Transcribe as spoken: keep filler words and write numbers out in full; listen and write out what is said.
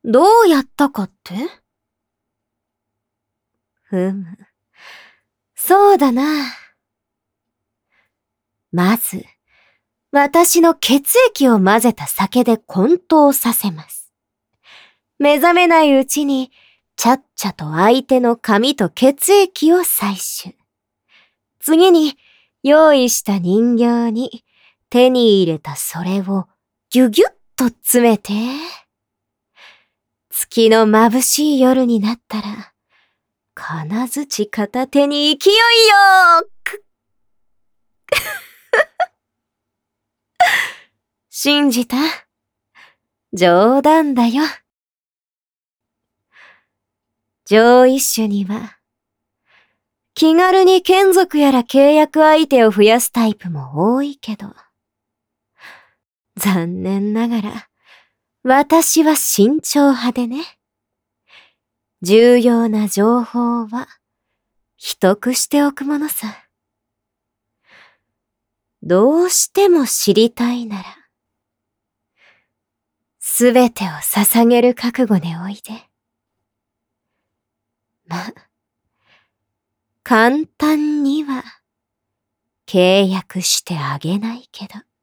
どうやったかって？ふむ。そうだな。まず、私の血液を混ぜた酒で混沌させます。目覚めないうちに、ちゃっちゃと相手の髪と血液を採取。次に、用意した人形に手に入れたそれをギュギュッと詰めて、月の眩しい夜になったら、金槌片手に勢いよく信じた？冗談だよ。上一種には、気軽に眷属やら契約相手を増やすタイプも多いけど、残念ながら、私は慎重派でね。重要な情報は、秘匿しておくものさ。どうしても知りたいなら、すべてを捧げる覚悟でおいで。ま、簡単には契約してあげないけど。